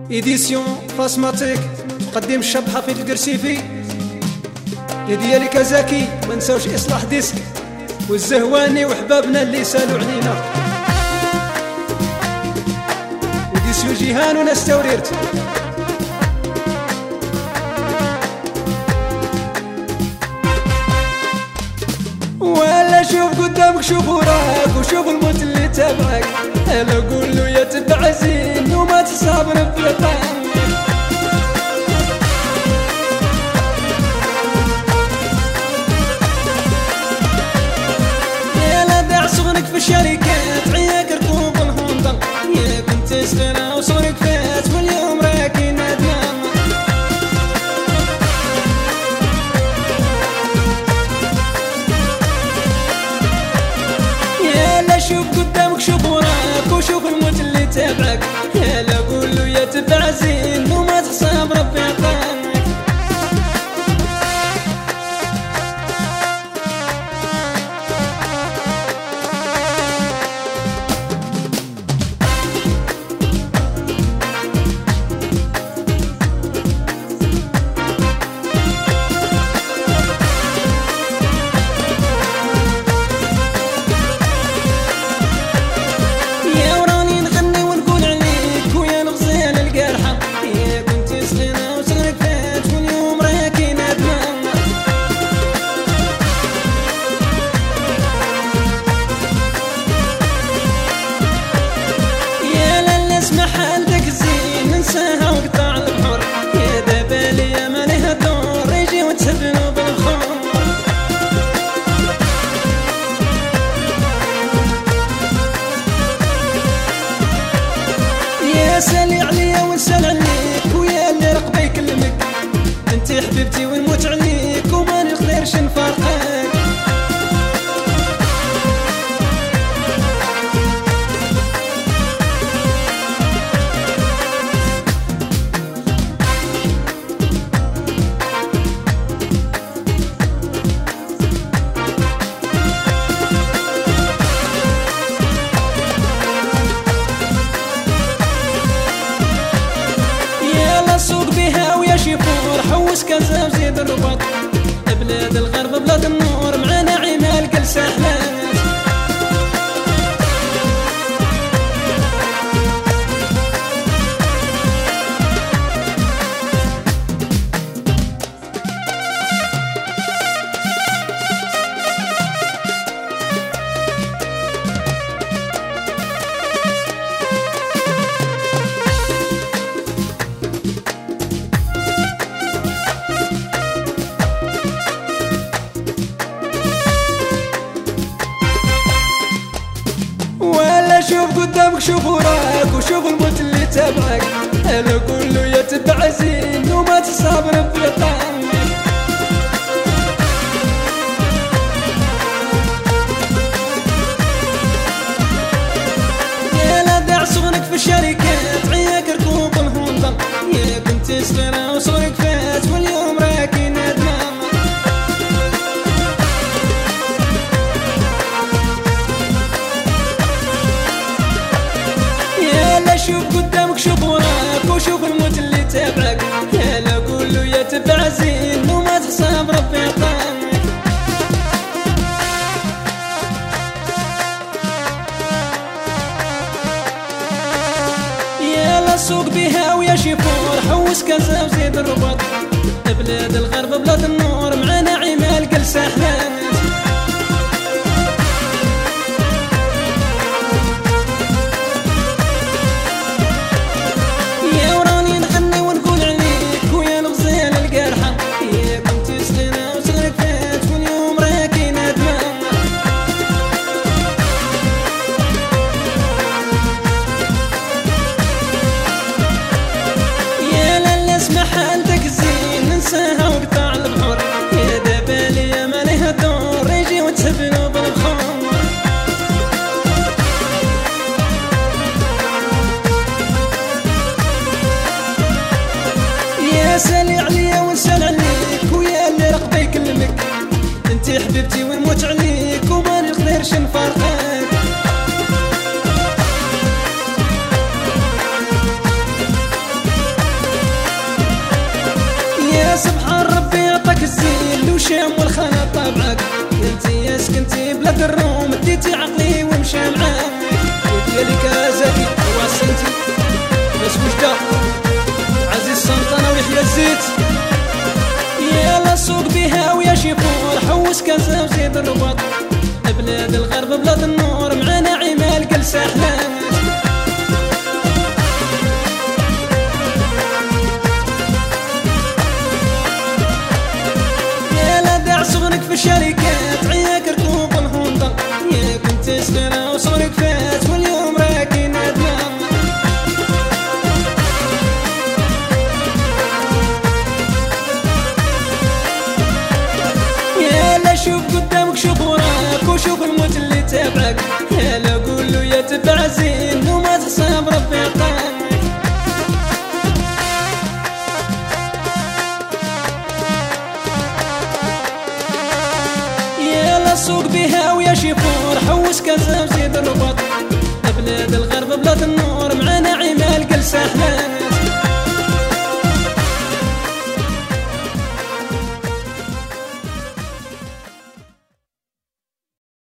إديسيون فاسماتيك تقدم الشبحة في القرسيفي ديالي كازاكي ما نساوش إصلاح ديسك والزهواني وحبابنا اللي سالوا علينا وديسيو جيهان وناس توريرت ولا شوف قدامك شوف وراك وشوف الموت اللي تبعك انا اقول له يا تبع زين وما تصابر في طعمك يا لا دع صغرك في الشركات عياك ركوب الهوندا يا كنت صغيرة وصغرك فات واليوم راكي ندمان شوف قدامك شوف وراك وشوف الموت اللي تبعك يلا قول له يا تبع زين وما تحسب ربي عطانك اسمع حالتك زين ننساها وقطع البحر يا دبالي يا ما لها دور يجي وتسبنوا بالخمر يا سالي عليا ونسال عليك ويا اللي رقبي يكلمك انتي حبيبتي ونموت عليك وما نقدرش نفارقك سوق بها ويا شيفور حوس كازا وزيد الرباط بلاد الغرب بلاد النور مع نعيمة الجلسة أحلام شوف قدامك شوف وراك وشوف الموت اللي تبعك انا اقول له يا تبع زين وما تصابر في طعمك يا لا دع صغرك في الشركات عياك ركوب الهوندا يا كنت صغيرة وصغرك فات واليوم راكي ندمان شوف قدامك شوف وراك وشوف الموت اللي تبعك يلا قول له يا تبع زين وما تحسب ربي عطانك يلا سوق بها ويا شيفور حوس كازا وزيد الرباط بلاد الغرب بلاد النور مع نعيمة الجلسة أحلام اسمع حالتك زين ننساها وقطع البحر يا دبالي يا ما لها دور يجي وتسبنوا بالخمر يا سالي عليا ونسال عليك ويا اللي رقبي يكلمك انتي حبيبتي ونموت عليك وما نقدرش نفارقك وشام والخنا طبعك. انتي يا سكنتي بلاد الروم اديتي عقلي ومشى معاك. وديالك زكي واسنتي بس وجده عزيز السلطنة ويحيى الزيت. يلا سوق بها ويا شيفور حوس كازا وزيد الرباط. بلاد الغرب بلاد النور معانا عمال جلسة أحلام. صغرك في الشركات عياك ركوب الهوندا. يا كنت صغيرة وصغرك فات واليوم راكي ندمان. يا لا شوف قدامك شوف وراك وشوف الموت اللي تابعك. يا لا قول له يا تبع زين وما تحسب ربي عطاك. سوق بها ويا شيفور